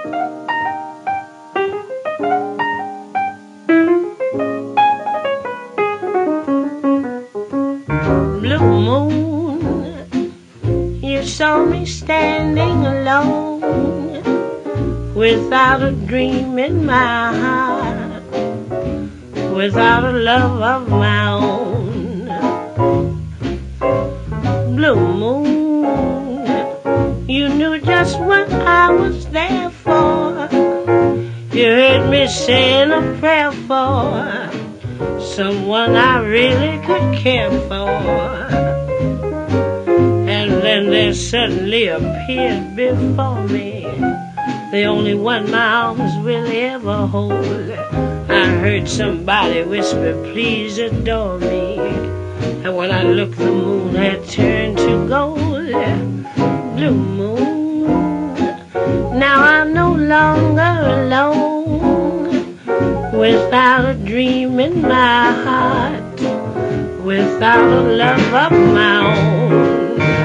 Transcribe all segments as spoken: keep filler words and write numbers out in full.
Blue moon, you saw me standing alone, without a dream in my heart, without a love of my own. Blue moon, you knew just what I was there for. You heard me saying a prayer for someone I really could care for. And then there suddenly appeared before me the only one my arms will ever hold. I heard somebody whisper, please adore me. And when I looked, the moon had turned to gold. Blue moon, now I'm no longer alone, without a dream in my heart, without a love of my own.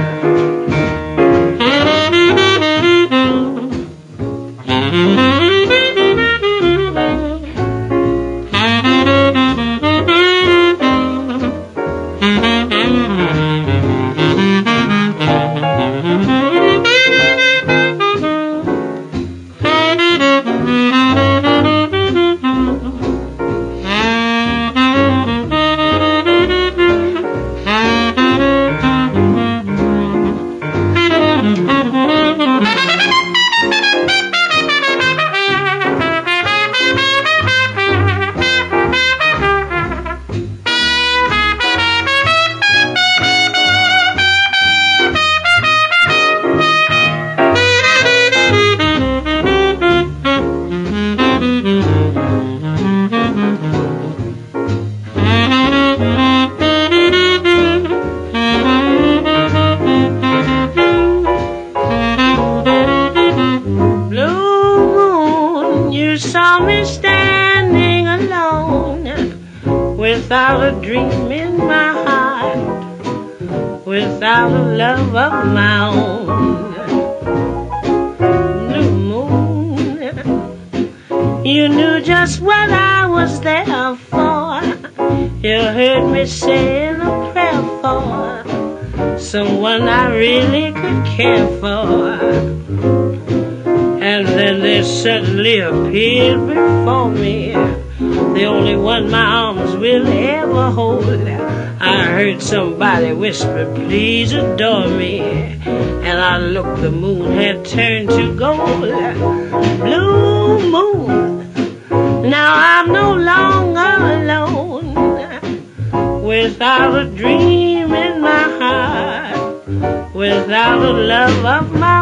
Saw me standing alone, without a dream in my heart, without a love of my own. Blue moon, you knew just what I was there for. You heard me saying a prayer for someone I really could care for. And then there suddenly appeared before me the only one my arms will ever hold. I heard somebody whisper, please adore me. And I looked, the moon had turned to gold. Blue moon, now I'm no longer alone, without a dream in my heart, without a love of my